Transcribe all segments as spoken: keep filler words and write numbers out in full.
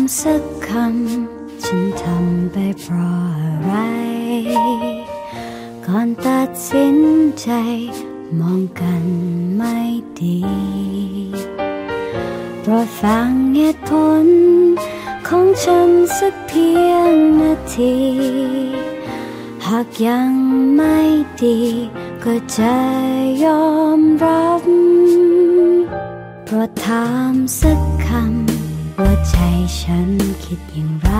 สักคำฉันทำไปเพราะอะไรก่อนตัดสินใจมองกันไม่ดีโปรดฟังเหตุผลของฉันสักเพียงนาทีหากยังไม่ดีก็จะยอมรับโปรดถามสักคำว่าใจฉันคิดอย่างไร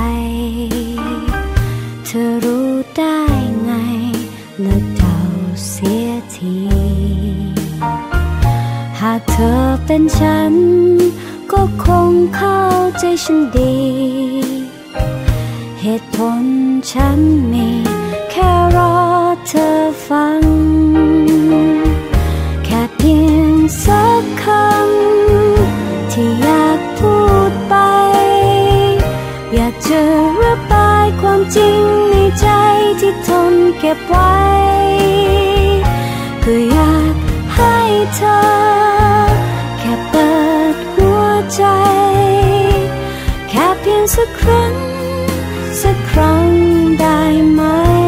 เธอรู้ได้ไงเลิกเดาเสียทีหากเธอเป็นฉันก็คงเข้าใจฉันดีเหตุผลฉันมีแค่รอเธอฟังแค่เพียงสักคำที่อยากพูดไปอยากจะระบายความจริงในใจที่ทนเก็บไว้ก็อยากให้เธอแค่เปิดหัวใจแค่เพียงสักครั้งสักครั้งได้ไหม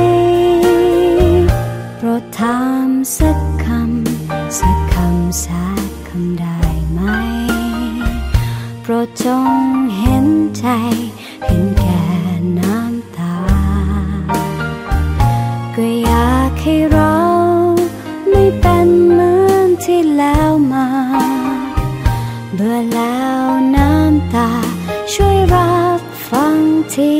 โปรดถามสักคำสักคำสักคำได้ไหมโปรดจงเห็นใจเห็นแก่น้ำตาก็อยากให้เราไม่เป็นเหมือนที่แล้วมาเบื่อแล้วน้ำตาช่วยรับฟังที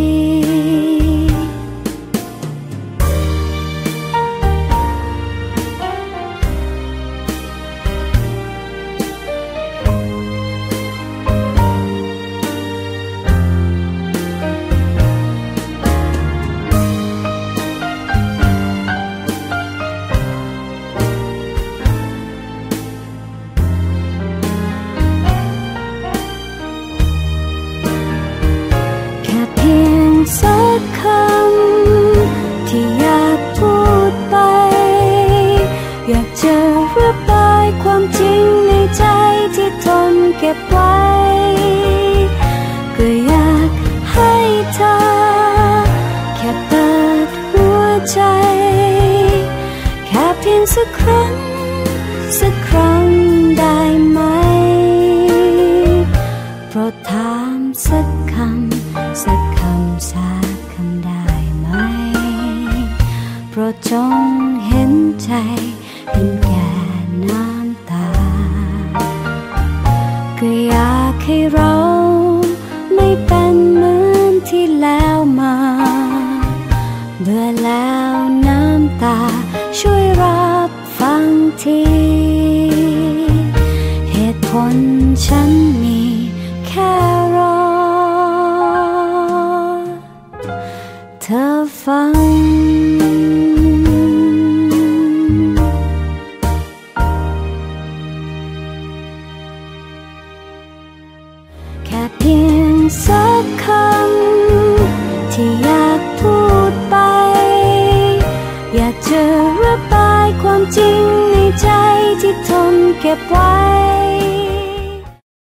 สักคำที่อยากพูดไปอยากจะระบายความจริงในใจที่ทนเก็บไว้ก็อยากให้เธอแค่เปิดหัวใจแค่เพียงสักครั้งสักครั้งได้ไหมโปรดถามสักคำสักคำสักคำได้ไหมโปรดจงเห็นใจเห็นแก่น้ำตาก็อยากให้เราไม่เป็นเหมือนที่แล้วมาเบื่อแล้วน้ำตาช่วยรับฟังทีเหตุผลฉันมีแค่รอเธอฟังแค่เพียงสักคำที่อยากพูดไปอยากจะระบายความจริงในใจที่ทนเก็บไว้